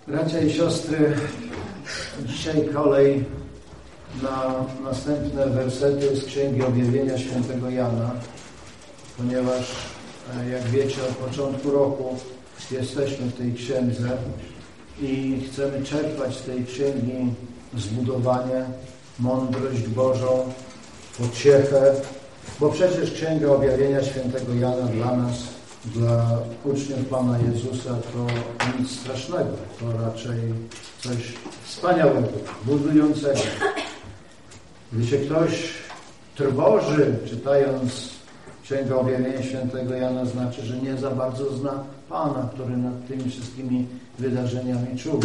Bracia i siostry, dzisiaj kolej na następne wersety z Księgi Objawienia Świętego Jana, ponieważ, jak wiecie, od początku roku jesteśmy w tej księdze i chcemy czerpać z tej księgi zbudowanie, mądrość Bożą, pociechę, bo przecież Księga Objawienia Świętego Jana dla nas, dla uczniów Pana Jezusa, to nic strasznego, to raczej coś wspaniałego, budującego. Gdy się ktoś trwoży, czytając Księgę Objawienia Świętego Jana, znaczy, że nie za bardzo zna Pana, który nad tymi wszystkimi wydarzeniami czuwa.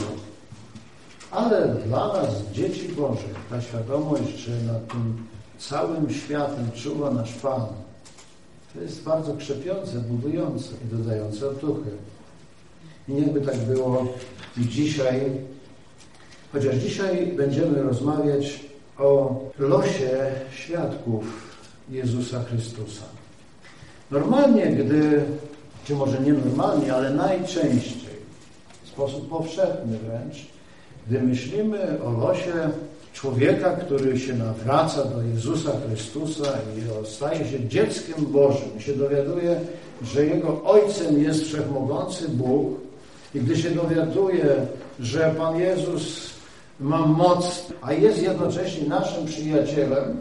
Ale dla nas, dzieci Bożych, ta świadomość, że nad tym całym światem czuwa nasz Pan, to jest bardzo krzepiące, budujące i dodające otuchy. I niechby tak było i dzisiaj, chociaż dzisiaj będziemy rozmawiać o losie świadków Jezusa Chrystusa. Normalnie, czy może nie normalnie, ale najczęściej, w sposób powszechny wręcz, gdy myślimy o losie człowieka, który się nawraca do Jezusa Chrystusa i staje się dzieckiem Bożym, się dowiaduje, że Jego Ojcem jest Wszechmogący Bóg, i gdy się dowiaduje, że Pan Jezus ma moc, a jest jednocześnie naszym przyjacielem,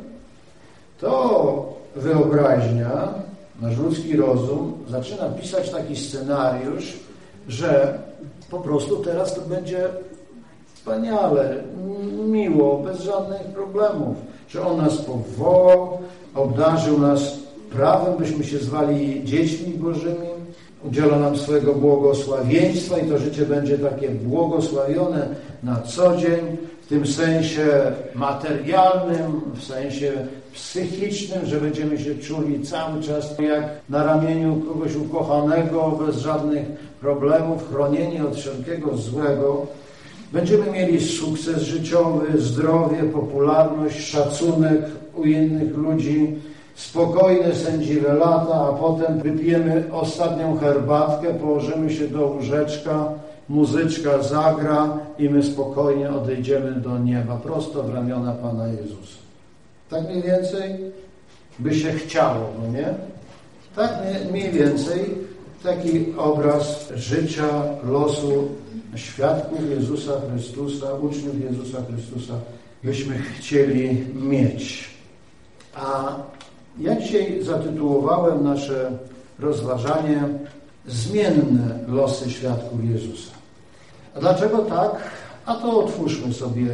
to wyobraźnia, nasz ludzki rozum zaczyna pisać taki scenariusz, że po prostu teraz to będzie wspaniale, miło, bez żadnych problemów, że On nas powołał, obdarzył nas prawem, byśmy się zwali dziećmi Bożymi, udziela nam swojego błogosławieństwa i to życie będzie takie błogosławione na co dzień, w tym sensie materialnym, w sensie psychicznym, że będziemy się czuli cały czas jak na ramieniu kogoś ukochanego, bez żadnych problemów, chronieni od wszelkiego złego. Będziemy mieli sukces życiowy, zdrowie, popularność, szacunek u innych ludzi, spokojne, sędziwe lata, a potem wypijemy ostatnią herbatkę, położymy się do łóżeczka, muzyczka zagra i my spokojnie odejdziemy do nieba, prosto w ramiona Pana Jezusa. Tak mniej więcej by się chciało, no nie? Tak mniej więcej taki obraz życia, losu świadków Jezusa Chrystusa, uczniów Jezusa Chrystusa byśmy chcieli mieć. A ja dzisiaj zatytułowałem nasze rozważanie Zmienne losy świadków Jezusa. A dlaczego tak? A to otwórzmy sobie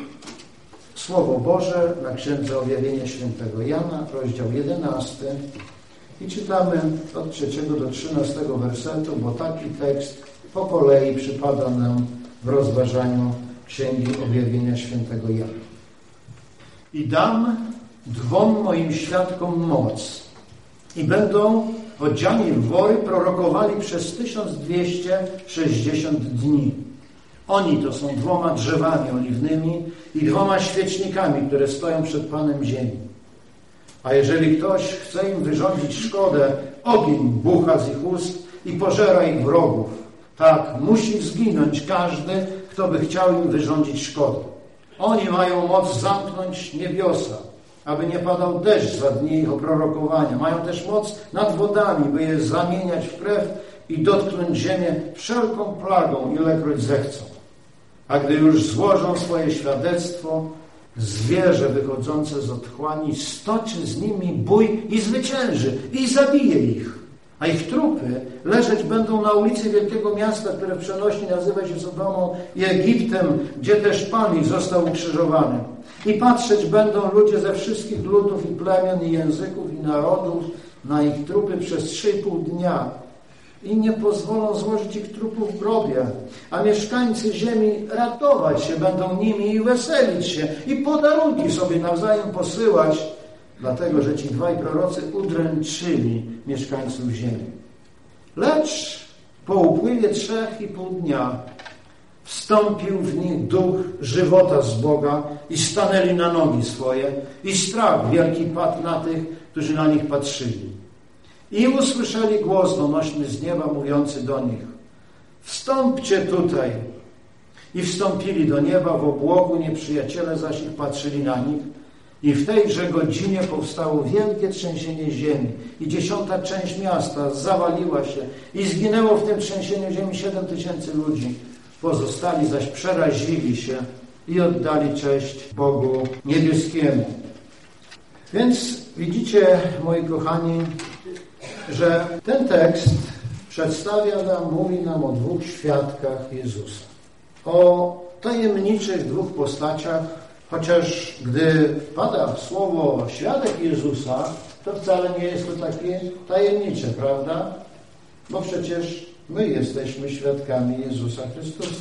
Słowo Boże na Księdze Objawienia Świętego Jana, rozdział 11 i czytamy od 3 do 13 wersetu, bo taki tekst po kolei przypada nam w rozważaniu Księgi Objawienia Świętego Jana. I dam 2 moim świadkom moc i będą odziani w wory prorokowali przez 1260 dni. Oni to są 2 drzewami oliwnymi i 2 świecznikami, które stoją przed Panem ziemi. A jeżeli ktoś chce im wyrządzić szkodę, ogień bucha z ich ust i pożera ich wrogów. Tak, musi zginąć każdy, kto by chciał im wyrządzić szkodę. Oni mają moc zamknąć niebiosa, aby nie padał deszcz za dni ich oprorokowania. Mają też moc nad wodami, by je zamieniać w krew i dotknąć ziemię wszelką plagą, ilekroć zechcą. A gdy już złożą swoje świadectwo, zwierzę wychodzące z otchłani stoczy z nimi bój i zwycięży i zabije ich. A ich trupy leżeć będą na ulicy wielkiego miasta, które w przenośni nazywa się Sodomą i Egiptem, gdzie też Pan ich został ukrzyżowany. I patrzeć będą ludzie ze wszystkich ludów i plemion i języków i narodów na ich trupy przez 3,5 dnia. I nie pozwolą złożyć ich trupów w grobie. A mieszkańcy ziemi radować się będą nimi i weselić się i podarunki sobie nawzajem posyłać, dlatego, że ci 2 prorocy udręczyli mieszkańców ziemi. Lecz po upływie 3,5 dnia wstąpił w nich duch żywota z Boga i stanęli na nogi swoje i strach wielki padł na tych, którzy na nich patrzyli. I usłyszeli głos donośny z nieba mówiący do nich: wstąpcie tutaj I wstąpili do nieba w obłoku, nieprzyjaciele zaś ich patrzyli na nich. I w tejże godzinie powstało wielkie trzęsienie ziemi i 10. część miasta zawaliła się i zginęło w tym trzęsieniu ziemi 7000 ludzi. Pozostali zaś przerazili się i oddali cześć Bogu niebieskiemu. Więc widzicie, moi kochani, że ten tekst mówi nam o dwóch świadkach Jezusa. O tajemniczych dwóch postaciach, chociaż gdy pada słowo świadek Jezusa, to wcale nie jest to takie tajemnicze, prawda? Bo przecież my jesteśmy świadkami Jezusa Chrystusa.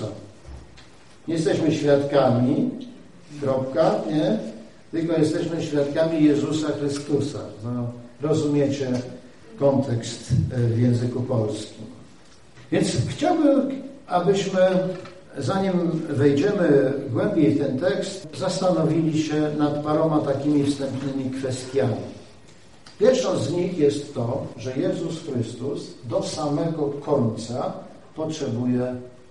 Nie jesteśmy świadkami, kropka, nie? Tylko jesteśmy świadkami Jezusa Chrystusa. No, rozumiecie kontekst w języku polskim. Więc chciałbym, abyśmy, zanim wejdziemy głębiej w ten tekst, zastanowili się nad paroma takimi wstępnymi kwestiami. Pierwszą z nich jest to, że Jezus Chrystus do samego końca potrzebuje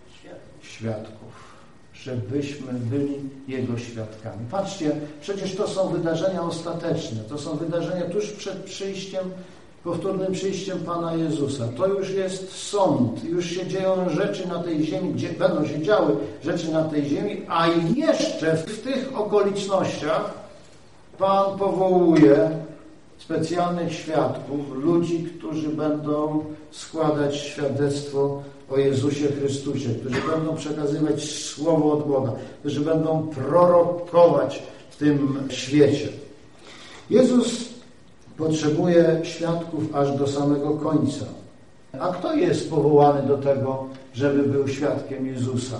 świadków, żebyśmy byli Jego świadkami. Patrzcie, przecież to są wydarzenia ostateczne, to są wydarzenia tuż przed powtórnym przyjściem Pana Jezusa. To już jest sąd, już się dzieją rzeczy na tej ziemi, gdzie będą się działy rzeczy na tej ziemi, a jeszcze w tych okolicznościach Pan powołuje specjalnych świadków, ludzi, którzy będą składać świadectwo o Jezusie Chrystusie, którzy będą przekazywać słowo od Boga, którzy będą prorokować w tym świecie. Jezus potrzebuje świadków aż do samego końca. A kto jest powołany do tego, żeby był świadkiem Jezusa?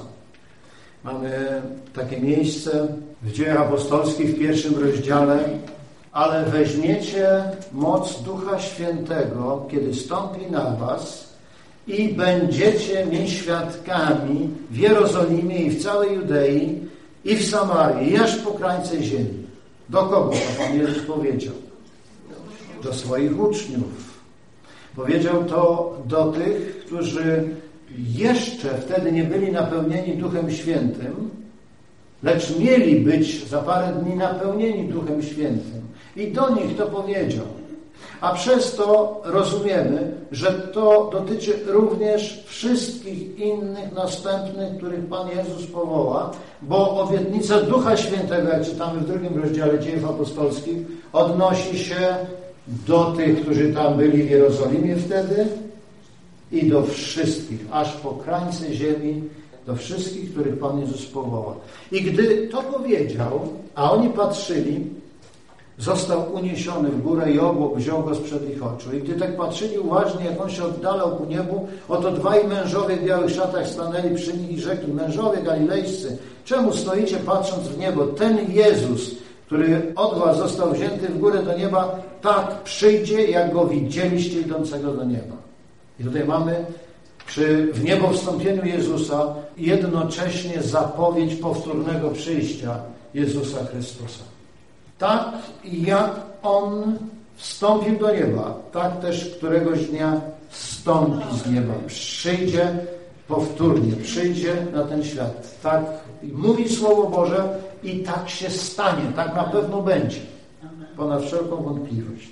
Mamy takie miejsce w Dziejach Apostolskich w 1 rozdziale. Ale weźmiecie moc Ducha Świętego, kiedy stąpi na was i będziecie mi świadkami w Jerozolimie i w całej Judei i w Samarii, i aż po krańce ziemi. Do kogo to Pan Jezus powiedział? Do swoich uczniów. Powiedział to do tych, którzy jeszcze wtedy nie byli napełnieni Duchem Świętym, lecz mieli być za parę dni napełnieni Duchem Świętym. I do nich to powiedział. A przez to rozumiemy, że to dotyczy również wszystkich innych następnych, których Pan Jezus powoła, bo obietnica Ducha Świętego, jak czytamy w 2 rozdziale Dziejów Apostolskich, odnosi się do tych, którzy tam byli w Jerozolimie wtedy i do wszystkich, aż po krańce ziemi, do wszystkich, których Pan Jezus powoła. I gdy to powiedział, a oni patrzyli, został uniesiony w górę i obłok wziął go sprzed ich oczu. I gdy tak patrzyli uważnie, jak on się oddalał ku niebu, oto dwaj mężowie w białych szatach stanęli przy nich i rzekli: mężowie galilejscy, czemu stoicie patrząc w niebo? Ten Jezus, który od was został wzięty w górę do nieba, tak przyjdzie, jak go widzieliście idącego do nieba. I tutaj mamy w niebo wstąpieniu Jezusa jednocześnie zapowiedź powtórnego przyjścia Jezusa Chrystusa. Tak jak On wstąpił do nieba, tak też któregoś dnia wstąpi z nieba. Przyjdzie powtórnie, przyjdzie na ten świat. Tak mówi Słowo Boże i tak się stanie, tak na pewno będzie. Ponad wszelką wątpliwość.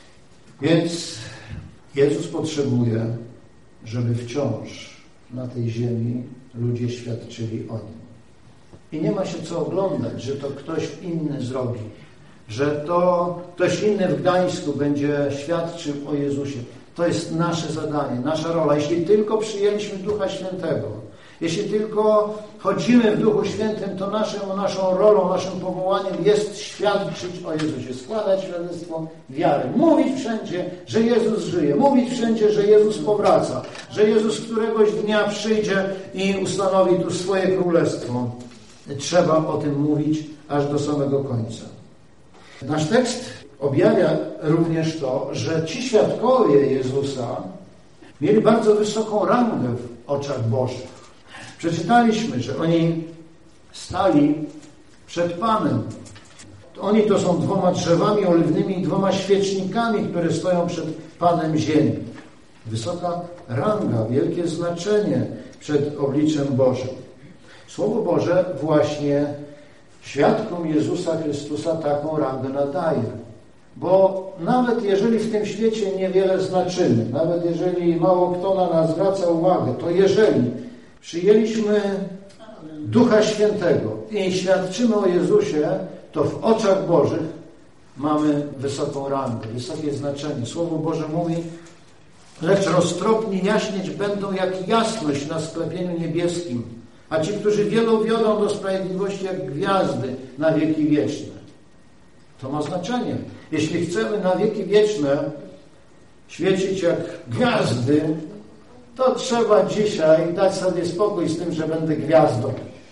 Więc Jezus potrzebuje, żeby wciąż na tej ziemi ludzie świadczyli o Nim. I nie ma się co oglądać, że to ktoś inny zrobi, że to ktoś inny w Gdańsku będzie świadczył o Jezusie. To jest nasze zadanie, nasza rola. Jeśli tylko przyjęliśmy Ducha Świętego, jeśli tylko chodzimy w Duchu Świętym, to naszą rolą, naszym powołaniem jest świadczyć o Jezusie, składać świadectwo wiary, mówić wszędzie, że Jezus żyje, mówić wszędzie, że Jezus powraca, że Jezus któregoś dnia przyjdzie i ustanowi tu swoje królestwo. Trzeba o tym mówić aż do samego końca. Nasz tekst objawia również to, że ci świadkowie Jezusa mieli bardzo wysoką rangę w oczach Bożych. Przeczytaliśmy, że oni stali przed Panem. Oni to są dwoma drzewami oliwnymi i dwoma świecznikami, które stoją przed Panem ziemi. Wysoka ranga, wielkie znaczenie przed obliczem Bożym. Słowo Boże właśnie świadkom Jezusa Chrystusa taką rangę nadaje. Bo nawet jeżeli w tym świecie niewiele znaczymy, nawet jeżeli mało kto na nas zwraca uwagę, to jeżeli przyjęliśmy Ducha Świętego i świadczymy o Jezusie, to w oczach Bożych mamy wysoką rangę, wysokie znaczenie. Słowo Boże mówi: lecz roztropni jaśnieć będą jak jasność na sklepieniu niebieskim, a ci, którzy wielu wiodą do sprawiedliwości jak gwiazdy na wieki wieczne. To ma znaczenie. Jeśli chcemy na wieki wieczne świecić jak gwiazdy, to trzeba dzisiaj dać sobie spokój z tym, że będę gwiazdą.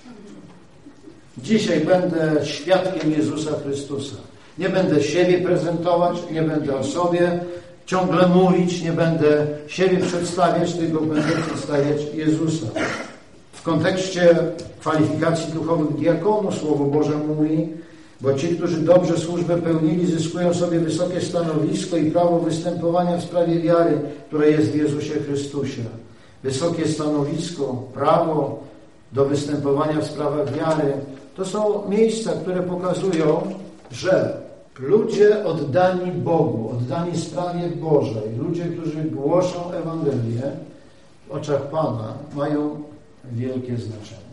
Dzisiaj będę świadkiem Jezusa Chrystusa. Nie będę siebie prezentować, nie będę o sobie ciągle mówić, nie będę siebie przedstawiać, tylko będę przedstawiać Jezusa. W kontekście kwalifikacji duchowych diakonów Słowo Boże mówi: bo ci, którzy dobrze służbę pełnili, zyskują sobie wysokie stanowisko i prawo występowania w sprawie wiary, które jest w Jezusie Chrystusie. Wysokie stanowisko, prawo do występowania w sprawach wiary, to są miejsca, które pokazują, że ludzie oddani Bogu, oddani sprawie Bożej, ludzie, którzy głoszą Ewangelię, w oczach Pana mają wielkie znaczenie.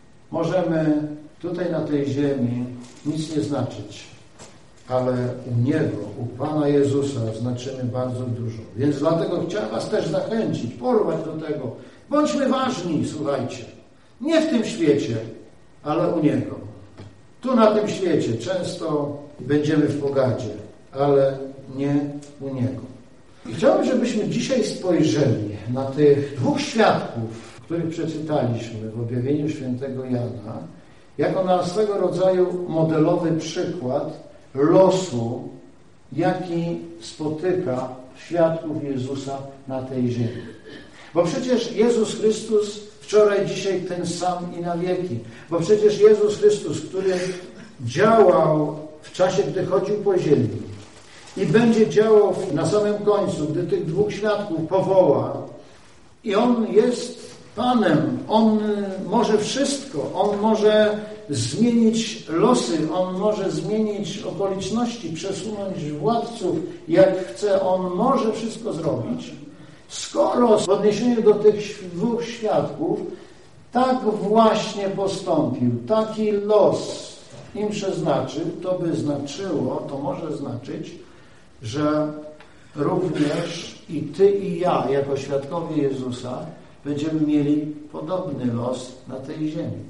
Możemy tutaj na tej ziemi nic nie znaczyć, ale u Niego, u Pana Jezusa znaczymy bardzo dużo. Więc dlatego chciałem was też zachęcić, porwać do tego. Bądźmy ważni, słuchajcie. Nie w tym świecie, ale u Niego. Tu na tym świecie często będziemy w pogardzie, ale nie u Niego. I chciałbym, żebyśmy dzisiaj spojrzeli na tych dwóch świadków, których przeczytaliśmy w objawieniu świętego Jana, jako na swego rodzaju modelowy przykład losu, jaki spotyka świadków Jezusa na tej ziemi. Bo przecież Jezus Chrystus wczoraj, dzisiaj ten sam i na wieki. Bo przecież Jezus Chrystus, który działał w czasie, gdy chodził po ziemi i będzie działał na samym końcu, gdy tych dwóch świadków powoła, i On jest Panem, On może wszystko, On może zmienić losy, On może zmienić okoliczności, przesunąć władców, jak chce, On może wszystko zrobić. Skoro w odniesieniu do tych dwóch świadków tak właśnie postąpił, taki los im przeznaczył, to by znaczyło, to może znaczyć, że również i ty i ja, jako świadkowie Jezusa, będziemy mieli podobny los na tej ziemi.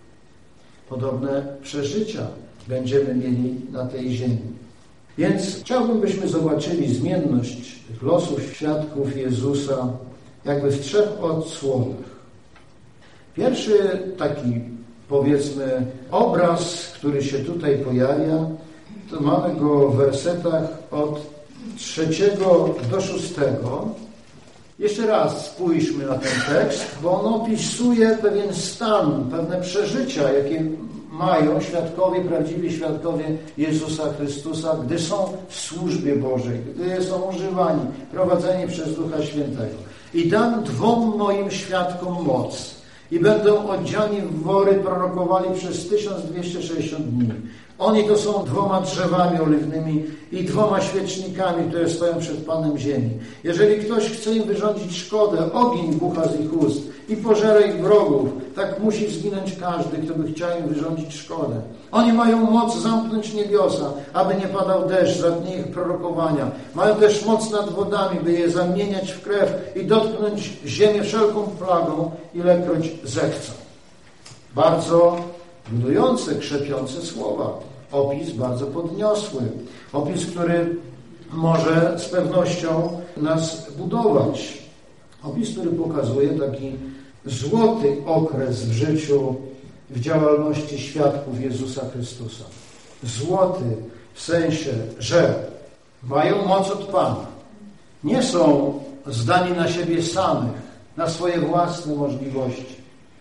Podobne przeżycia będziemy mieli na tej ziemi. Więc chciałbym, byśmy zobaczyli zmienność tych losów świadków Jezusa jakby w trzech odsłonach. Pierwszy taki, powiedzmy, obraz, który się tutaj pojawia, to mamy go w wersetach od 3 do 6. Jeszcze raz spójrzmy na ten tekst, bo on opisuje pewien stan, pewne przeżycia, jakie mają świadkowie, prawdziwi świadkowie Jezusa Chrystusa, gdy są w służbie Bożej, gdy są używani, prowadzeni przez Ducha Świętego. I dam 2 moim świadkom moc i będą odziani w wory, prorokowali przez 1260 dni. Oni to są 2 drzewami oliwnymi i 2 świecznikami, które stoją przed Panem ziemi. Jeżeli ktoś chce im wyrządzić szkodę, ogień bucha z ich ust i pożera ich wrogów. Tak musi zginąć każdy, kto by chciał im wyrządzić szkodę. Oni mają moc zamknąć niebiosa, aby nie padał deszcz za dni ich prorokowania. Mają też moc nad wodami, by je zamieniać w krew i dotknąć ziemię wszelką plagą, ilekroć zechcą. Bardzo budujące, krzepiące słowa. Opis bardzo podniosły. Opis, który może z pewnością nas budować. Opis, który pokazuje taki złoty okres w życiu, w działalności świadków Jezusa Chrystusa. Złoty w sensie, że mają moc od Pana. Nie są zdani na siebie samych, na swoje własne możliwości.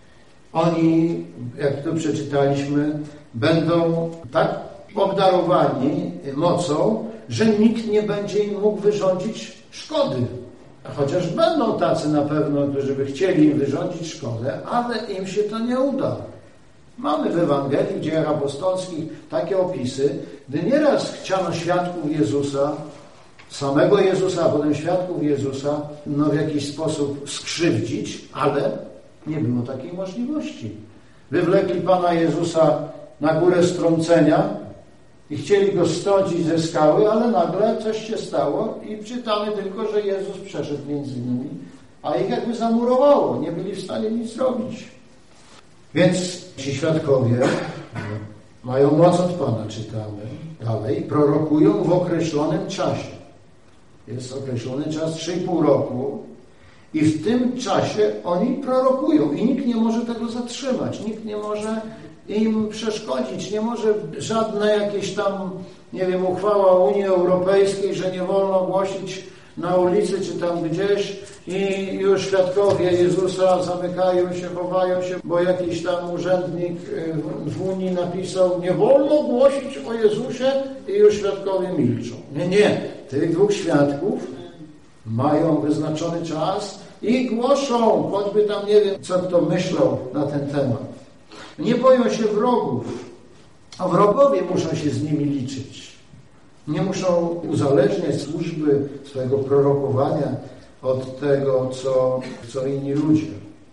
Oni, jak tu przeczytaliśmy, będą tak obdarowani mocą, że nikt nie będzie im mógł wyrządzić szkody. Chociaż będą tacy na pewno, którzy by chcieli im wyrządzić szkodę, ale im się to nie uda. Mamy w Ewangelii, w Dziejach Apostolskich takie opisy, gdy nieraz chciano świadków Jezusa, samego Jezusa, a potem świadków Jezusa, w jakiś sposób skrzywdzić, ale nie było takiej możliwości. Wywlekli Pana Jezusa na górę strącenia i chcieli Go strącić ze skały, ale nagle coś się stało i czytamy tylko, że Jezus przeszedł między nimi, a ich jakby zamurowało. Nie byli w stanie nic zrobić. Więc ci świadkowie mają moc od Pana, czytamy dalej, prorokują w określonym czasie. Jest określony czas 3,5 roku i w tym czasie oni prorokują i nikt nie może tego zatrzymać, nikt nie może im przeszkodzić, nie może żadne jakieś tam, uchwała Unii Europejskiej, że nie wolno głosić na ulicy czy tam gdzieś i już świadkowie Jezusa zamykają się, chowają się, bo jakiś tam urzędnik w Unii napisał, nie wolno głosić o Jezusie i już świadkowie milczą. Nie. Tych 2 świadków mają wyznaczony czas i głoszą, choćby tam nie wiem, co kto myślał na ten temat. Nie boją się wrogów, a wrogowie muszą się z nimi liczyć. Nie muszą uzależniać służby swojego prorokowania od tego, co inni ludzie.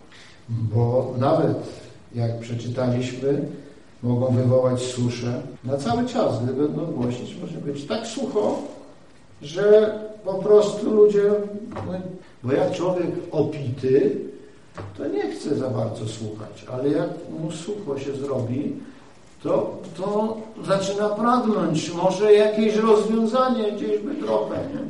Bo nawet, jak przeczytaliśmy, mogą wywołać suszę na cały czas, gdy będą głosić. Może być tak sucho, że po prostu ludzie... Bo jak człowiek opity, to nie chce za bardzo słuchać, ale jak mu sucho się zrobi, to zaczyna pragnąć, może jakieś rozwiązanie gdzieś by trochę, nie?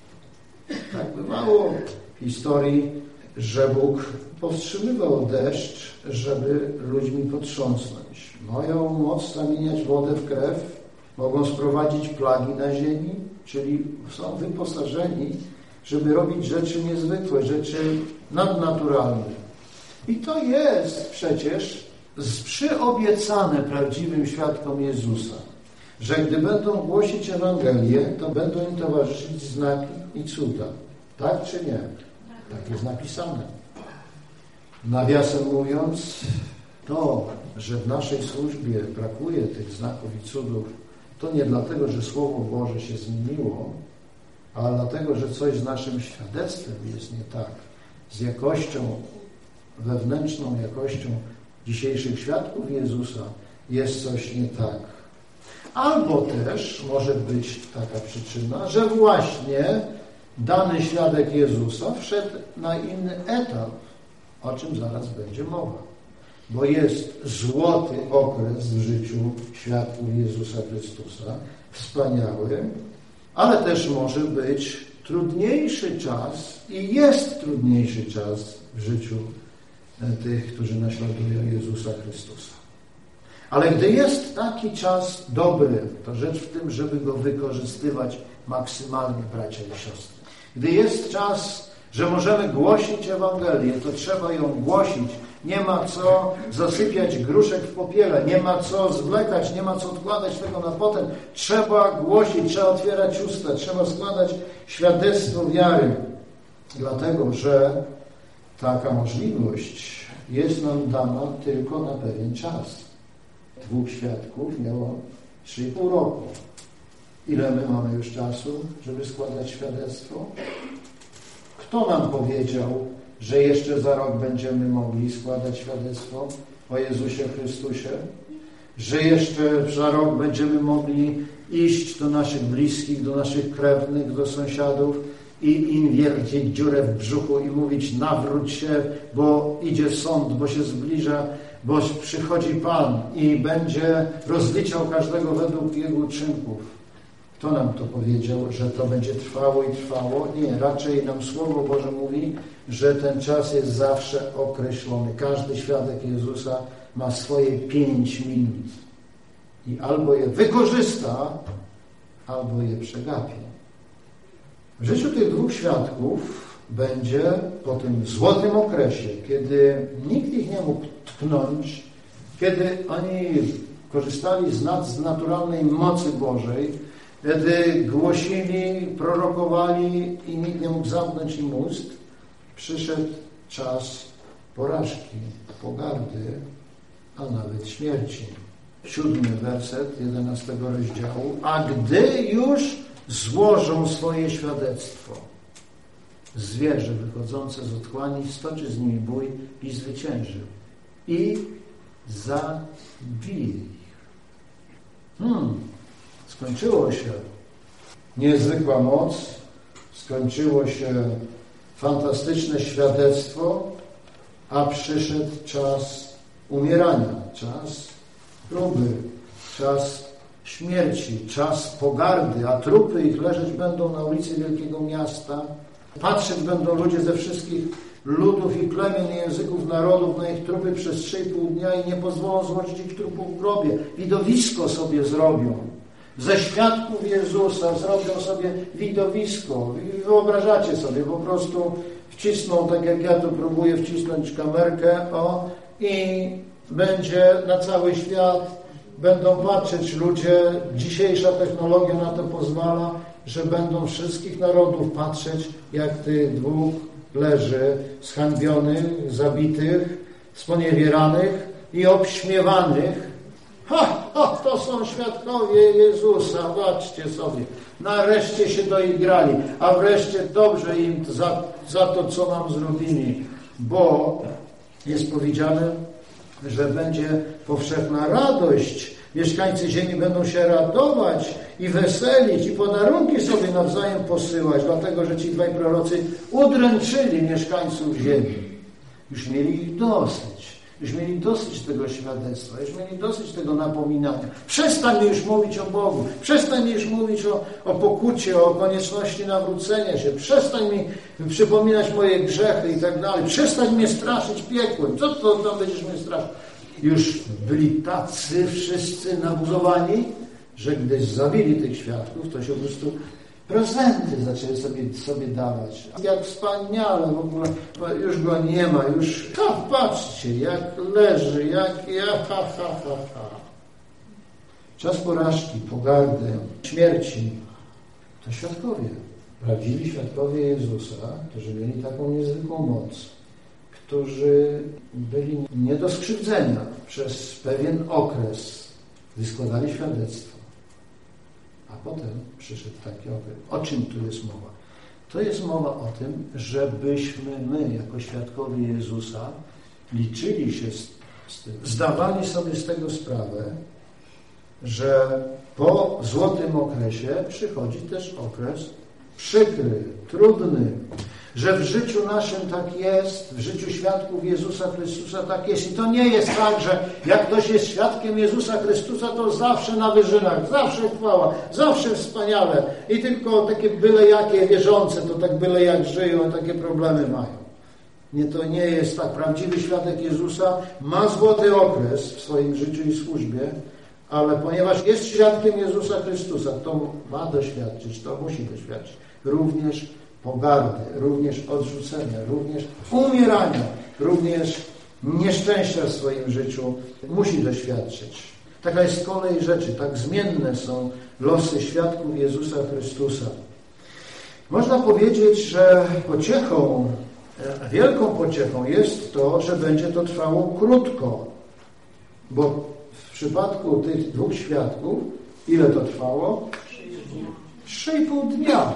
Tak bywało w historii, że Bóg powstrzymywał deszcz, żeby ludźmi potrząsnąć. Mają moc zamieniać wodę w krew, mogą sprowadzić plagi na ziemi, czyli są wyposażeni, żeby robić rzeczy niezwykłe, rzeczy nadnaturalne. I to jest przecież przyobiecane prawdziwym świadkom Jezusa, że gdy będą głosić Ewangelię, to będą im towarzyszyć znaki i cuda. Tak czy nie? Tak jest napisane. Nawiasem mówiąc, to, że w naszej służbie brakuje tych znaków i cudów, to nie dlatego, że Słowo Boże się zmieniło, ale dlatego, że coś z naszym świadectwem jest nie tak. Z jakością, wewnętrzną jakością dzisiejszych świadków Jezusa jest coś nie tak. Albo też może być taka przyczyna, że właśnie dany świadek Jezusa wszedł na inny etap, o czym zaraz będzie mowa. Bo jest złoty okres w życiu świadków Jezusa Chrystusa, wspaniały, ale też może być trudniejszy czas i jest trudniejszy czas w życiu tych, którzy naśladują Jezusa Chrystusa. Ale gdy jest taki czas dobry, to rzecz w tym, żeby go wykorzystywać maksymalnie, bracia i siostry. Gdy jest czas, że możemy głosić Ewangelię, to trzeba ją głosić. Nie ma co zasypiać gruszek w popiele, nie ma co zwlekać, nie ma co odkładać tego na potem. Trzeba głosić, trzeba otwierać usta, trzeba składać świadectwo wiary. Dlatego, że taka możliwość jest nam dana tylko na pewien czas. 2 świadków miało 3,5 roku. Ile my mamy już czasu, żeby składać świadectwo? Kto nam powiedział, że jeszcze za rok będziemy mogli składać świadectwo o Jezusie Chrystusie? Że jeszcze za rok będziemy mogli iść do naszych bliskich, do naszych krewnych, do sąsiadów i im wiercić dziurę w brzuchu i mówić: nawróć się, bo idzie sąd, bo się zbliża, bo przychodzi Pan i będzie rozliczał każdego według jego uczynków. Kto nam to powiedział, że to będzie trwało i trwało? Nie, raczej nam Słowo Boże mówi, że ten czas jest zawsze określony. Każdy świadek Jezusa ma swoje 5 minut i albo je wykorzysta, albo je przegapi. W życiu tych 2 świadków będzie po tym złotym okresie, kiedy nikt ich nie mógł tknąć, kiedy oni korzystali z nadnaturalnej mocy Bożej, kiedy głosili, prorokowali i nikt nie mógł zamknąć im ust, przyszedł czas porażki, pogardy, a nawet śmierci. 7 werset 11 rozdziału. A gdy już złożą swoje świadectwo, zwierzę wychodzące z otchłani stoczy z nimi bój i zwycięży. I zabije ich. Skończyło się niezwykła moc, skończyło się fantastyczne świadectwo, a przyszedł czas umierania, czas próby, czas śmierci, czas pogardy, a trupy ich leżeć będą na ulicy wielkiego miasta. Patrzeć będą ludzie ze wszystkich ludów i plemion i języków narodów na ich trupy przez 3,5 dnia i nie pozwolą złożyć ich trupów w grobie. Widowisko sobie zrobią. Ze świadków Jezusa zrobią sobie widowisko. Wyobrażacie sobie, po prostu wcisną, tak jak ja tu próbuję wcisnąć kamerkę, i będzie na cały świat, będą patrzeć ludzie, dzisiejsza technologia na to pozwala, że będą wszystkich narodów patrzeć, jak tych dwóch leży zhańbionych, zabitych, sponiewieranych i obśmiewanych. To są świadkowie Jezusa, zobaczcie sobie. Nareszcie się doigrali, a wreszcie dobrze im za to, co nam zrobili, bo jest powiedziane, że będzie powszechna radość. Mieszkańcy ziemi będą się radować i weselić i podarunki sobie nawzajem posyłać, dlatego że ci dwaj prorocy udręczyli mieszkańców ziemi. Już mieli ich dosyć. Już mieli dosyć tego świadectwa, już mieli dosyć tego napominania. Przestań mi już mówić o Bogu, przestań mi już mówić o pokucie, o konieczności nawrócenia się, przestań mi przypominać moje grzechy i tak dalej, przestań mnie straszyć piekłem. Co to będziesz mnie straszyć? Już byli tacy wszyscy nabuzowani, że gdy zabili tych świadków, to się po prostu prezenty zaczęli sobie dawać. Jak wspaniale w ogóle, już go nie ma, już patrzcie, jak leży, jak Czas porażki, pogardy, śmierci to świadkowie. Prawdziwi świadkowie Jezusa, którzy mieli taką niezwykłą moc, którzy byli nie do skrzywdzenia przez pewien okres, gdy składali świadectwo. A potem przyszedł taki okres. O czym tu jest mowa? To jest mowa o tym, żebyśmy my, jako świadkowie Jezusa, liczyli się z tym, zdawali sobie z tego sprawę, że po złotym okresie przychodzi też okres przykry, trudny, że w życiu naszym tak jest, w życiu świadków Jezusa Chrystusa tak jest. I to nie jest tak, że jak ktoś jest świadkiem Jezusa Chrystusa, to zawsze na wyżynach, zawsze chwała, zawsze wspaniale. I tylko takie byle jakie wierzące, to tak byle jak żyją, takie problemy mają. Nie, to nie jest tak. Prawdziwy świadek Jezusa ma złoty okres w swoim życiu i służbie, ale ponieważ jest świadkiem Jezusa Chrystusa, to ma doświadczyć, to musi doświadczyć również pogardy, również odrzucenia, również umierania, również nieszczęścia w swoim życiu musi doświadczyć. Taka jest kolej rzeczy, tak zmienne są losy świadków Jezusa Chrystusa. Można powiedzieć, że pociechą, wielką pociechą jest to, że będzie to trwało krótko, bo w przypadku tych dwóch świadków, ile to trwało? 3,5 dnia.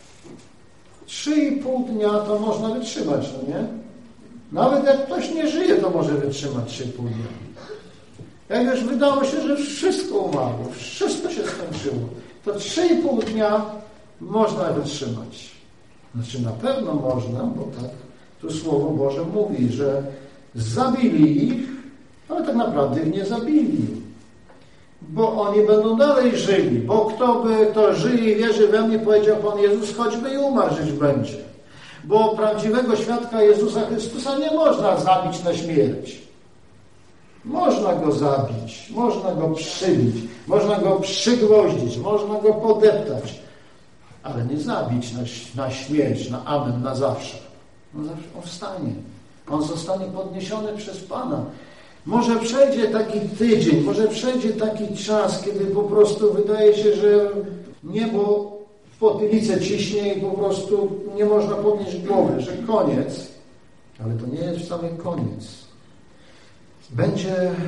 3,5 dnia to można wytrzymać, no nie? Nawet jak ktoś nie żyje, to może wytrzymać 3,5 dnia. Jak już wydało się, że wszystko umarło, wszystko się skończyło, to 3,5 dnia można wytrzymać. Znaczy na pewno można, bo tak tu Słowo Boże mówi, że zabili ich, ale tak naprawdę ich nie zabili. Bo oni będą dalej żyli. Bo kto żyje i wierzy we mnie, powiedział Pan Jezus, choćby i umarł, żyć będzie. Bo prawdziwego świadka Jezusa Chrystusa nie można zabić na śmierć. Można go zabić, można go przybić, można go przygwoździć, można go podeptać, ale nie zabić na śmierć, na amen, na zawsze. No zawsze on wstanie. On zostanie podniesiony przez Pana. Może przejdzie taki tydzień, może przejdzie taki czas, kiedy po prostu wydaje się, że niebo w potylicę ciśnie i po prostu nie można podnieść głowy, że koniec. Ale to nie jest wcale koniec. Będzie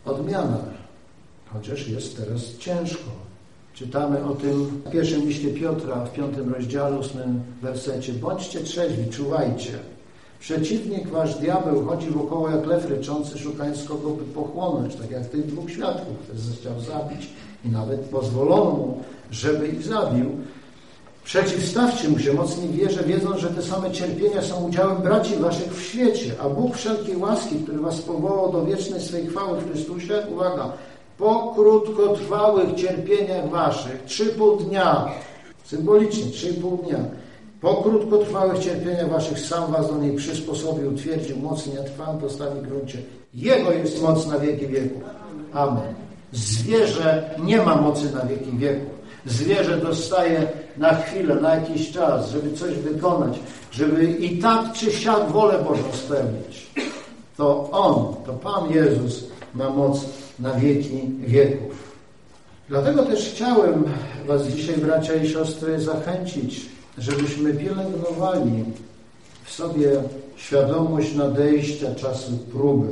odmiana, chociaż jest teraz ciężko. Czytamy o tym w pierwszym liście Piotra, w 5 rozdziale, 8 wersecie. Bądźcie trzeźwi, czuwajcie. Przeciwnik wasz diabeł chodzi wokoło jak lew ryczący, szukając kogo by pochłonąć, tak jak tych dwóch świadków, których chciał zabić i nawet pozwolono mu, żeby ich zabił. Przeciwstawcie mu się mocniej wierze, wiedząc, że te same cierpienia są udziałem braci waszych w świecie, a Bóg wszelkiej łaski, który was powołał do wiecznej swej chwały w Chrystusie, uwaga, po krótkotrwałych cierpieniach waszych, 3,5 dnia, symbolicznie 3,5 dnia, po krótkotrwałych cierpieniach waszych sam was do niej przysposobił, utwierdził, mocniej, a trwałym postawi gruncie. Jego jest moc na wieki wieków. Amen. Zwierzę nie ma mocy na wieki wieków. Zwierzę dostaje na chwilę, na jakiś czas, żeby coś wykonać, żeby i tak czy siak wolę Bożą spełnić. To On, to Pan Jezus ma moc na wieki wieków. Dlatego też chciałem was dzisiaj, bracia i siostry, zachęcić, żebyśmy pielęgnowali w sobie świadomość nadejścia czasu próby.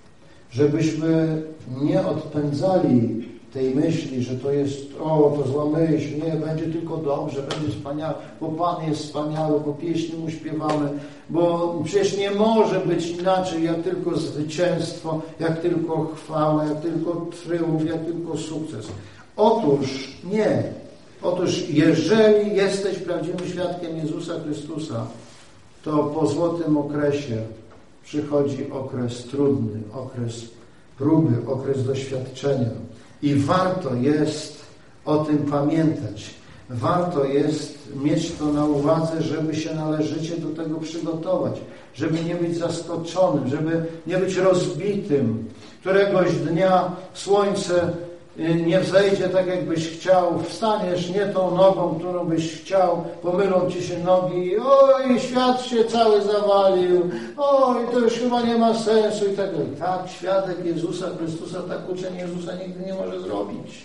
Żebyśmy nie odpędzali tej myśli, że to jest, to zła myśl, nie, będzie tylko dobrze, będzie wspaniale, bo Pan jest wspaniały, bo pieśni mu śpiewamy, bo przecież nie może być inaczej, jak tylko zwycięstwo, jak tylko chwała, jak tylko tryumf, jak tylko sukces. Otóż nie. Otóż jeżeli jesteś prawdziwym świadkiem Jezusa Chrystusa, to po złotym okresie przychodzi okres trudny, okres próby, okres doświadczenia. I warto jest o tym pamiętać. Warto jest mieć to na uwadze, żeby się należycie do tego przygotować, żeby nie być zaskoczonym, żeby nie być rozbitym. Któregoś dnia słońce nie wzejdzie tak, jakbyś chciał, wstaniesz nie tą nogą, którą byś chciał, pomylą ci się nogi, oj, świat się cały zawalił, oj, to już chyba nie ma sensu i tak dalej. Tak, świadek Jezusa Chrystusa, tak uczeń Jezusa nigdy nie może zrobić.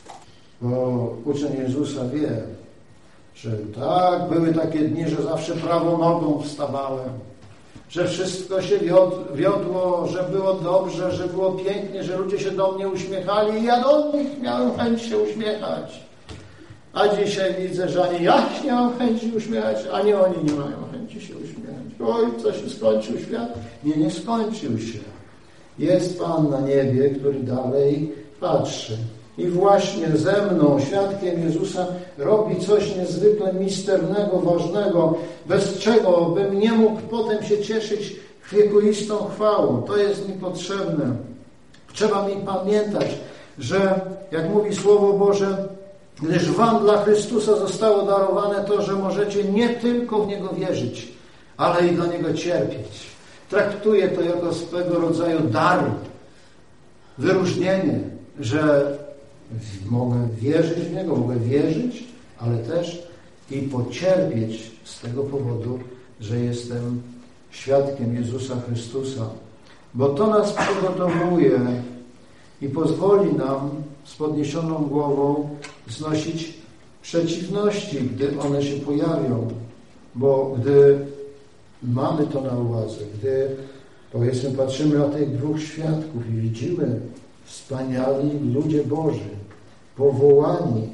Bo uczeń Jezusa wie, że tak, były takie dni, że zawsze prawą nogą wstawałem, że wszystko się wiodło, że było dobrze, że było pięknie, że ludzie się do mnie uśmiechali i ja do nich miałem chęć się uśmiechać. A dzisiaj widzę, że ani ja nie mam chęci uśmiechać, ani oni nie mają chęci się uśmiechać. Oj, co się skończył świat? Nie skończył się. Jest Pan na niebie, który dalej patrzy. I właśnie ze mną, świadkiem Jezusa, robi coś niezwykle misternego, ważnego, bez czego bym nie mógł potem się cieszyć wiekuistą chwałą. To jest mi potrzebne. Trzeba mi pamiętać, że, jak mówi Słowo Boże, gdyż wam dla Chrystusa zostało darowane to, że możecie nie tylko w Niego wierzyć, ale i dla Niego cierpieć. Traktuję to jako swego rodzaju dar, wyróżnienie, że mogę wierzyć w Niego, mogę wierzyć, ale też i pocierpieć z tego powodu, że jestem świadkiem Jezusa Chrystusa. Bo to nas przygotowuje i pozwoli nam z podniesioną głową znosić przeciwności, gdy one się pojawią. Bo gdy mamy to na uwadze, gdy powiedzmy patrzymy na tych dwóch świadków i widzimy wspaniali ludzie Boży, powołani,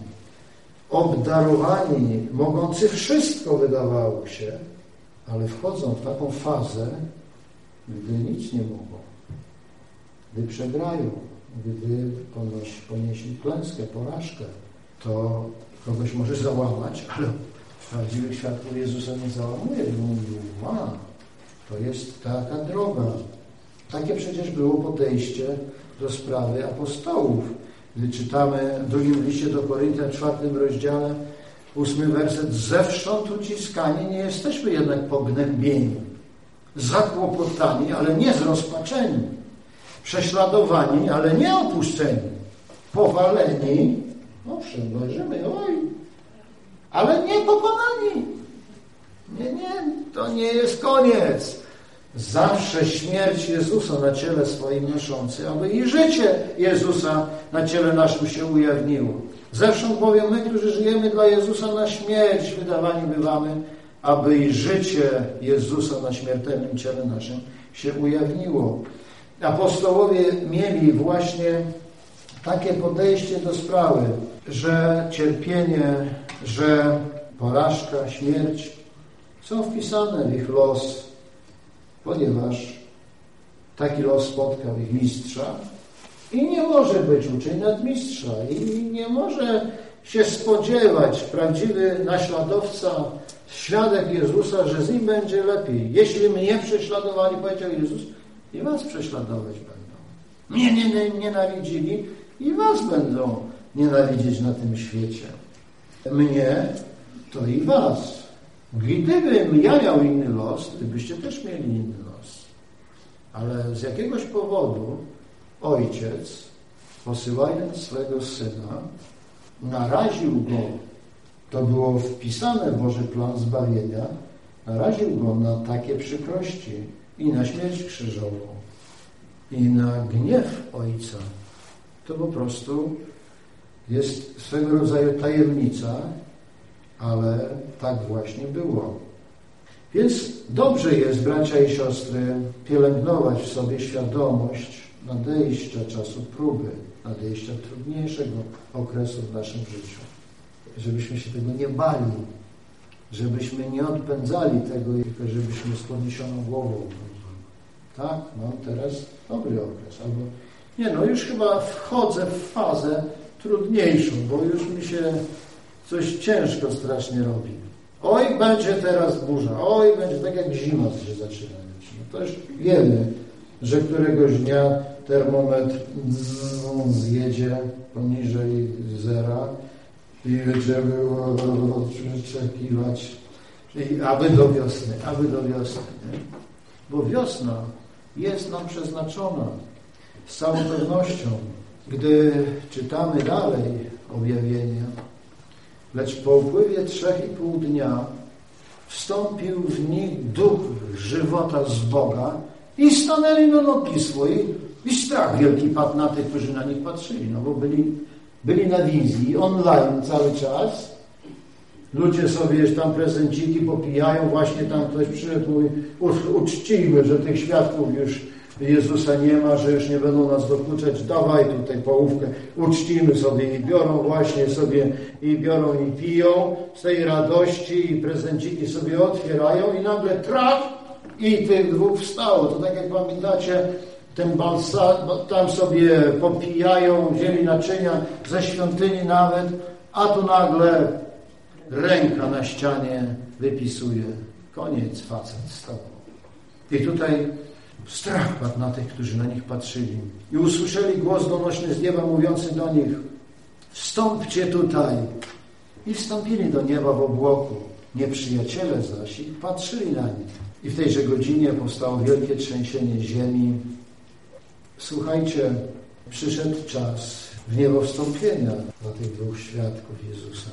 obdarowani, mogący wszystko, wydawało się, ale wchodzą w taką fazę, gdy nic nie mogą, gdy przegrają, gdy ponieśli klęskę, porażkę, to kogoś może załamać, ale prawdziwych świadków Jezusa nie załamuje, bo mówił, to jest taka droga. Takie przecież było podejście do sprawy apostołów. Gdy czytamy w drugim liście do Koryntian, 4 rozdziale, 8 werset, zewsząd uciskani, nie jesteśmy jednak pognębieni, zakłopotani, ale nie zrozpaczeni, prześladowani, ale nie opuszczeni, powaleni, owszem, leżymy, ale nie pokonani. Nie, to nie jest koniec. Zawsze śmierć Jezusa na ciele swoim noszący, aby i życie Jezusa na ciele naszym się ujawniło. Zewsząd bowiem my, którzy żyjemy dla Jezusa, na śmierć wydawani bywamy, aby i życie Jezusa na śmiertelnym ciele naszym się ujawniło. Apostołowie mieli właśnie takie podejście do sprawy, że cierpienie, że porażka, śmierć są wpisane w ich los, ponieważ taki los spotkał ich mistrza i nie może być uczeń nadmistrza i nie może się spodziewać prawdziwy naśladowca, świadek Jezusa, że z nim będzie lepiej. Jeśli mnie prześladowali, powiedział Jezus, i was prześladować będą. Mnie nienawidzili i was będą nienawidzieć na tym świecie. Mnie, to i was. Gdybym ja miał inny los, gdybyście też mieli inny los. Ale z jakiegoś powodu ojciec, posyłając swego syna, naraził go, to było wpisane w Boży plan zbawienia, naraził go na takie przykrości i na śmierć krzyżową, i na gniew Ojca. To po prostu jest swego rodzaju tajemnica, ale tak właśnie było. Więc dobrze jest, bracia i siostry, pielęgnować w sobie świadomość nadejścia czasu próby, nadejścia trudniejszego okresu w naszym życiu. Żebyśmy się tego nie bali, żebyśmy nie odpędzali tego, tylko żebyśmy z podniesioną głową. Tak, mam teraz dobry okres. Albo nie, już chyba wchodzę w fazę trudniejszą, bo już mi się coś ciężko strasznie robi. Oj, będzie teraz burza, oj, będzie tak jak zima się zaczyna. To już wiemy, że któregoś dnia termometr zjedzie poniżej zera i będziemy oczekiwać, aby do wiosny. Nie? Bo wiosna jest nam przeznaczona z całą pewnością. Gdy czytamy dalej objawienia, lecz po upływie 3,5 dnia wstąpił w nich duch żywota z Boga i stanęli na nogi swoje i strach wielki padł na tych, którzy na nich patrzyli, bo byli na wizji, online cały czas. Ludzie sobie tam prezenciki popijają, właśnie tam ktoś przyszedł, mówi, uczcijmy, że tych świadków już Jezusa nie ma, że już nie będą nas dokuczać, dawaj tutaj połówkę, uczcimy sobie i biorą właśnie sobie, i biorą i piją z tej radości i prezenciki sobie otwierają i nagle traf i tych dwóch wstało. To tak jak pamiętacie, ten tam sobie popijają, wzięli naczynia ze świątyni nawet, a tu nagle ręka na ścianie wypisuje. Koniec, facet z tobą. I tutaj strach padł na tych, którzy na nich patrzyli. I usłyszeli głos donośny z nieba mówiący do nich, wstąpcie tutaj. I wstąpili do nieba w obłoku. Nieprzyjaciele zaś i patrzyli na nich. I w tejże godzinie powstało wielkie trzęsienie ziemi. Słuchajcie, przyszedł czas w niebo wstąpienia dla tych dwóch świadków Jezusa.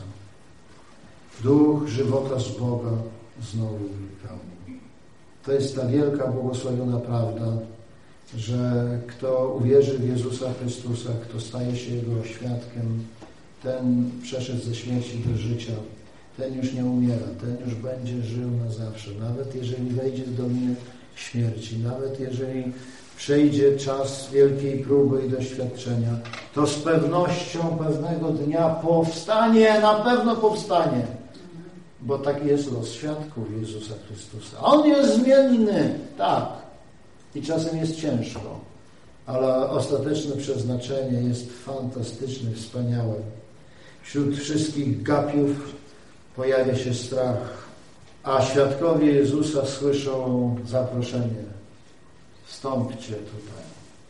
Duch żywota z Boga znowu wypełnił. To jest ta wielka, błogosławiona prawda, że kto uwierzy w Jezusa Chrystusa, kto staje się Jego świadkiem, ten przeszedł ze śmierci do życia, ten już nie umiera, ten już będzie żył na zawsze. Nawet jeżeli wejdzie w dolinę śmierci, nawet jeżeli przejdzie czas wielkiej próby i doświadczenia, to z pewnością pewnego dnia powstanie, na pewno powstanie. Bo taki jest los świadków Jezusa Chrystusa. On jest zmienny, tak. I czasem jest ciężko. Ale ostateczne przeznaczenie jest fantastyczne, wspaniałe. Wśród wszystkich gapiów pojawia się strach. A świadkowie Jezusa słyszą zaproszenie. Wstąpcie tutaj.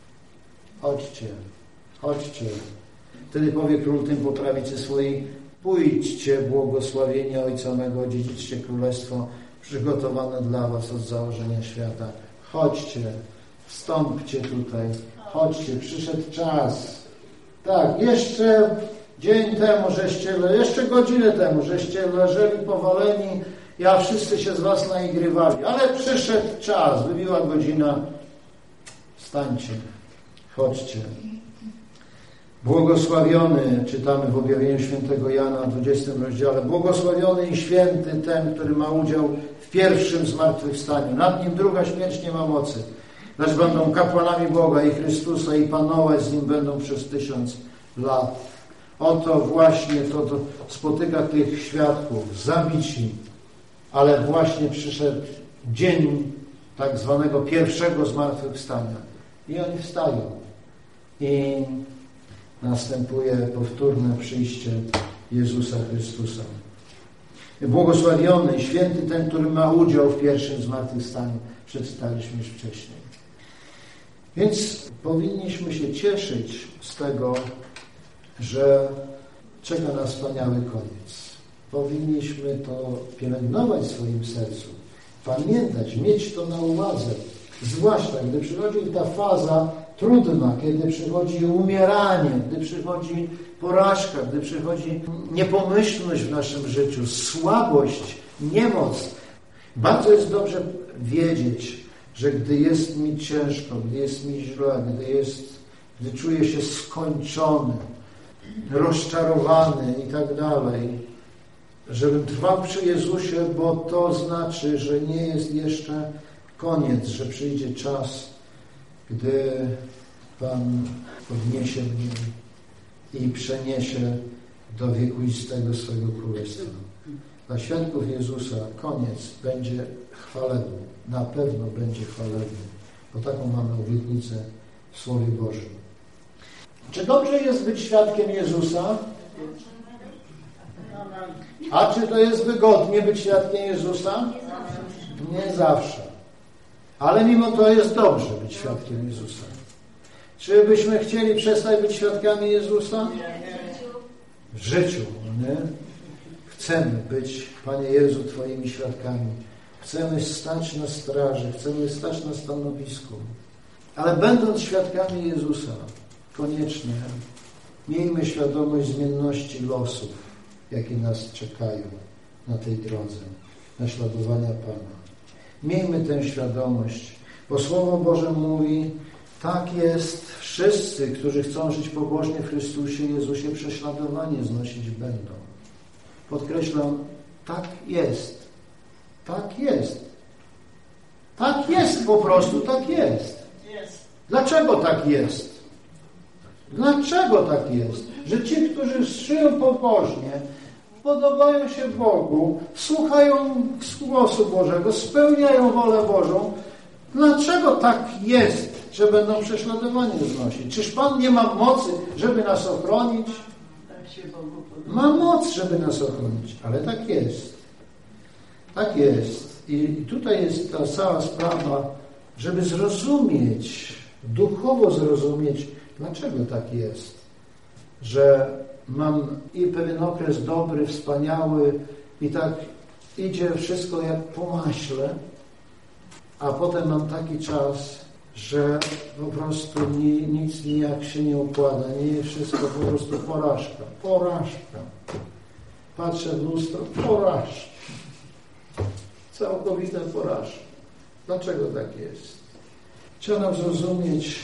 Chodźcie. Wtedy powie król tym po prawicy swojej, pójdźcie, błogosławieni Ojca mego, dziedziczcie królestwo przygotowane dla was od założenia świata. Chodźcie, wstąpcie tutaj, chodźcie, przyszedł czas. Tak, jeszcze dzień temu, jeszcze godzinę temu, żeście leżeli powaleni, a wszyscy się z was naigrywali. Ale przyszedł czas, wybiła godzina. Wstańcie, chodźcie. Błogosławiony, czytamy w objawieniu świętego Jana w 20 rozdziale, błogosławiony i święty ten, który ma udział w pierwszym zmartwychwstaniu. Nad nim druga śmierć nie ma mocy. lecz będą kapłanami Boga i Chrystusa i panować z Nim będą przez 1000 lat. Oto właśnie to spotyka tych świadków, zabici, ale właśnie przyszedł dzień tak zwanego pierwszego zmartwychwstania. I oni wstają. I następuje powtórne przyjście Jezusa Chrystusa. Błogosławiony, święty ten, który ma udział w pierwszym zmartwychwstaniu. Przeczytaliśmy już wcześniej. Więc powinniśmy się cieszyć z tego, że czeka nas wspaniały koniec. Powinniśmy to pielęgnować w swoim sercu, pamiętać, mieć to na uwadze. Zwłaszcza, gdy przychodzi ta faza trudna, kiedy przychodzi umieranie, gdy przychodzi porażka, gdy przychodzi niepomyślność w naszym życiu, słabość, niemoc. Bardzo jest dobrze wiedzieć, że gdy jest mi ciężko, gdy jest mi źle, gdy czuję się skończony, rozczarowany i tak dalej, żebym trwał przy Jezusie, bo to znaczy, że nie jest jeszcze koniec, że przyjdzie czas, gdy Pan podniesie mnie i przeniesie do wiekuistego swego królestwa. Dla świadków Jezusa koniec będzie chwalebny. Na pewno będzie chwalebny, bo taką mamy obietnicę w Słowie Bożym. Czy dobrze jest być świadkiem Jezusa? A czy to jest wygodnie być świadkiem Jezusa? Nie zawsze. Ale mimo to jest dobrze być świadkiem Jezusa. Czy byśmy chcieli przestać być świadkami Jezusa? W życiu, nie? Chcemy być, Panie Jezu, Twoimi świadkami. Chcemy stać na straży, chcemy stać na stanowisku. Ale będąc świadkami Jezusa, koniecznie miejmy świadomość zmienności losów, jakie nas czekają na tej drodze naśladowania Pana. Miejmy tę świadomość, bo Słowo Boże mówi, tak jest, wszyscy, którzy chcą żyć pobożnie w Chrystusie Jezusie, prześladowanie znosić będą. Podkreślam, tak jest. Tak jest. Tak jest po prostu, tak jest. Dlaczego tak jest? Dlaczego tak jest? Że ci, którzy żyją pobożnie, podobają się Bogu, słuchają głosu Bożego, spełniają wolę Bożą. Dlaczego tak jest, że będą prześladowanie znosić? Czyż Pan nie ma mocy, żeby nas ochronić? Ma moc, żeby nas ochronić, ale tak jest. Tak jest. I tutaj jest ta cała sprawa, żeby zrozumieć, duchowo zrozumieć, dlaczego tak jest, że mam i pewien okres dobry, wspaniały i tak idzie wszystko jak po maśle, a potem mam taki czas, że po prostu nic nijak się nie układa, nie wszystko po prostu porażka. Porażka. Patrzę w lustro, porażka. Całkowita porażka. Dlaczego tak jest? Trzeba nam zrozumieć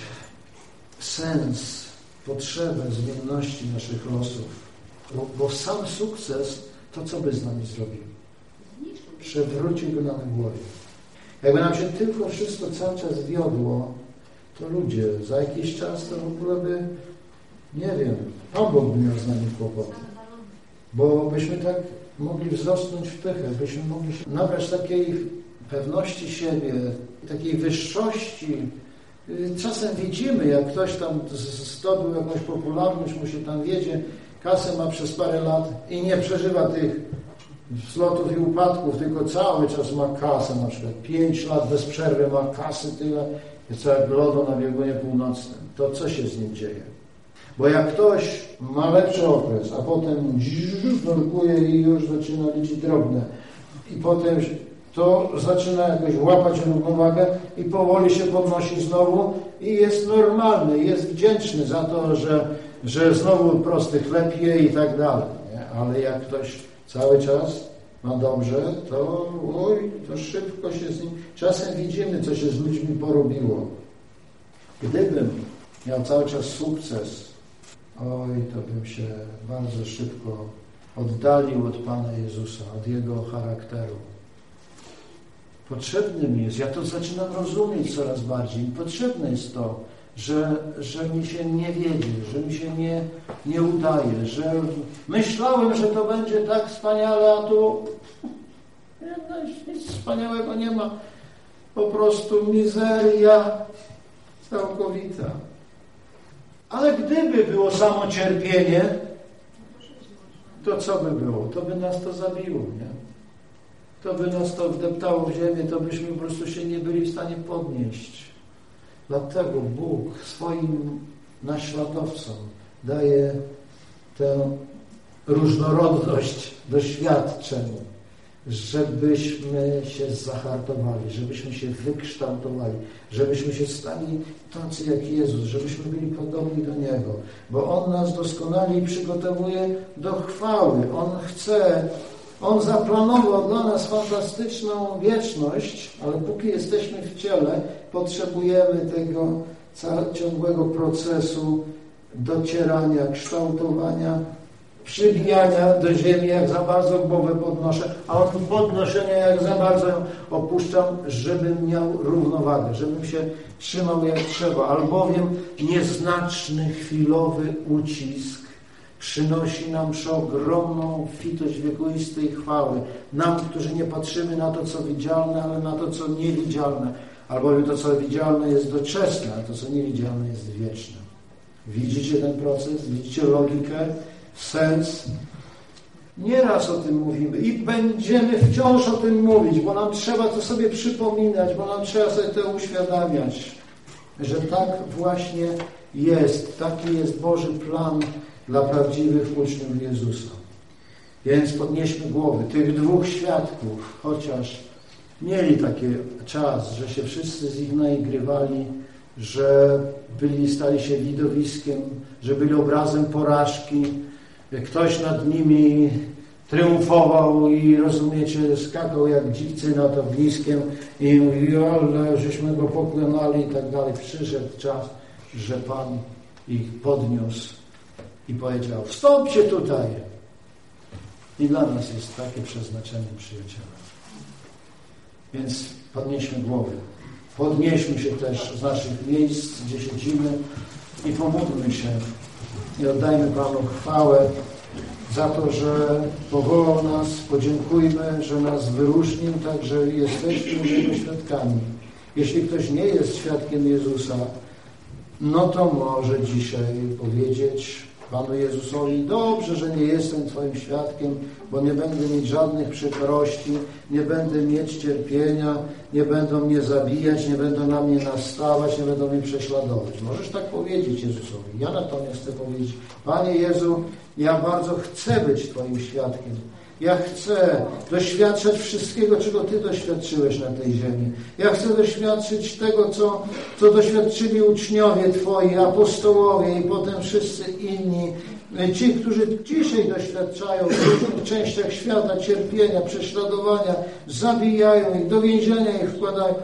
sens, potrzebę zmienności naszych losów. Bo sam sukces, to co by z nami zrobił? Przewrócił go na głowie. Jakby nam się tylko wszystko cały czas wiodło, to ludzie, za jakiś czas to w ogóle by, nie wiem, Pan Bóg by miał z nami kłopoty. Bo byśmy tak mogli wzrosnąć w pychę, byśmy mogli się nabrać takiej pewności siebie, takiej wyższości. Czasem widzimy, jak ktoś tam zdobył jakąś popularność, mu się tam wiedzie, kasę ma przez parę lat i nie przeżywa tych wzlotów i upadków, tylko cały czas ma kasę, na przykład 5 lat bez przerwy ma kasy tyle, jest jak lodo na biegunie północnym. To co się z nim dzieje? Bo jak ktoś ma lepszy okres, a potem nurkuje i już zaczyna liczyć drobne i potem to zaczyna jakoś łapać równowagę i powoli się podnosi znowu i jest normalny, jest wdzięczny za to, że znowu prosty chleb je i tak dalej. Nie? Ale jak ktoś cały czas ma dobrze, to szybko się z nim... Czasem widzimy, co się z ludźmi porobiło. Gdybym miał cały czas sukces, to bym się bardzo szybko oddalił od Pana Jezusa, od Jego charakteru. Potrzebny mi jest, ja to zaczynam rozumieć coraz bardziej. Potrzebne jest to, że mi się nie wiedzie, że mi się nie udaje, że myślałem, że to będzie tak wspaniale, a tu nic wspaniałego nie ma. Po prostu mizeria całkowita. Ale gdyby było samo cierpienie, to co by było? To by nas to zabiło, nie? To by nas to wdeptało w ziemię, to byśmy po prostu się nie byli w stanie podnieść. Dlatego Bóg swoim naśladowcom daje tę różnorodność doświadczeń, żebyśmy się zahartowali, żebyśmy się wykształtowali, żebyśmy się stali tacy jak Jezus, żebyśmy byli podobni do Niego, bo On nas doskonale przygotowuje do chwały. On zaplanował dla nas fantastyczną wieczność, ale póki jesteśmy w ciele, potrzebujemy tego ciągłego procesu docierania, kształtowania, przybijania do ziemi, jak za bardzo głowę podnoszę, a od podnoszenia jak za bardzo ją opuszczam, żebym miał równowagę, żebym się trzymał jak trzeba, albowiem nieznaczny, chwilowy ucisk przynosi nam przeogromną fitość wiekuistej chwały. Nam, którzy nie patrzymy na to, co widzialne, ale na to, co niewidzialne. Albowiem to, co widzialne jest doczesne, a to, co niewidzialne jest wieczne. Widzicie ten proces? Widzicie logikę? Sens? Nieraz o tym mówimy i będziemy wciąż o tym mówić, bo nam trzeba to sobie przypominać, bo nam trzeba sobie to uświadamiać, że tak właśnie jest. Taki jest Boży plan dla prawdziwych uczniów Jezusa. Więc podnieśmy głowy. Tych dwóch świadków, chociaż mieli taki czas, że się wszyscy z nich naigrywali, że stali się widowiskiem, że byli obrazem porażki. Ktoś nad nimi triumfował i, rozumiecie, skakał jak dziwcy nad ogniskiem i mówił, ale żeśmy go pokonali i tak dalej. Przyszedł czas, że Pan ich podniósł i powiedział, wstąpcie tutaj. I dla nas jest takie przeznaczenie, przyjaciele. Więc podnieśmy głowy. Podnieśmy się też z naszych miejsc, gdzie siedzimy i pomódlmy się i oddajmy Panu chwałę za to, że powołał nas, podziękujmy, że nas wyróżnił, tak, że jesteśmy Jego świadkami. Jeśli ktoś nie jest świadkiem Jezusa, no to może dzisiaj powiedzieć Panu Jezusowi, dobrze, że nie jestem Twoim świadkiem, bo nie będę mieć żadnych przykrości, nie będę mieć cierpienia, nie będą mnie zabijać, nie będą na mnie nastawać, nie będą mnie prześladować. Możesz tak powiedzieć Jezusowi. Ja natomiast chcę powiedzieć, Panie Jezu, ja bardzo chcę być Twoim świadkiem. Ja chcę doświadczać wszystkiego, czego Ty doświadczyłeś na tej ziemi. Ja chcę doświadczyć tego, co doświadczyli uczniowie Twoi, apostołowie i potem wszyscy inni. Ci, którzy dzisiaj doświadczają w różnych częściach świata cierpienia, prześladowania, zabijają ich, do więzienia ich wkładają.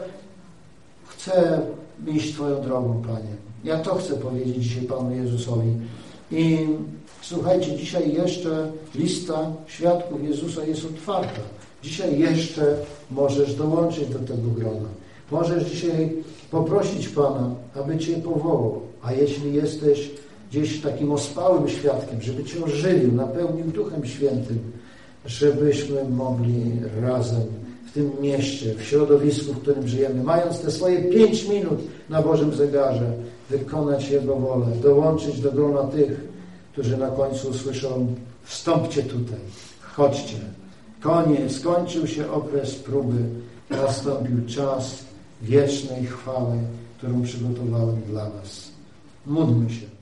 Chcę iść Twoją drogą, Panie. Ja to chcę powiedzieć dzisiaj Panu Jezusowi. I słuchajcie, dzisiaj jeszcze lista świadków Jezusa jest otwarta. Dzisiaj jeszcze możesz dołączyć do tego grona. Możesz dzisiaj poprosić Pana, aby Cię powołał. A jeśli jesteś gdzieś takim ospałym świadkiem, żeby Cię ożywił, napełnił Duchem Świętym, żebyśmy mogli razem w tym mieście, w środowisku, w którym żyjemy, mając te swoje 5 minut na Bożym zegarze, wykonać Jego wolę, dołączyć do grona tych, którzy na końcu usłyszą, wstąpcie tutaj, chodźcie. Koniec, skończył się okres próby, nastąpił czas wiecznej chwały, którą przygotowałem dla nas. Módlmy się.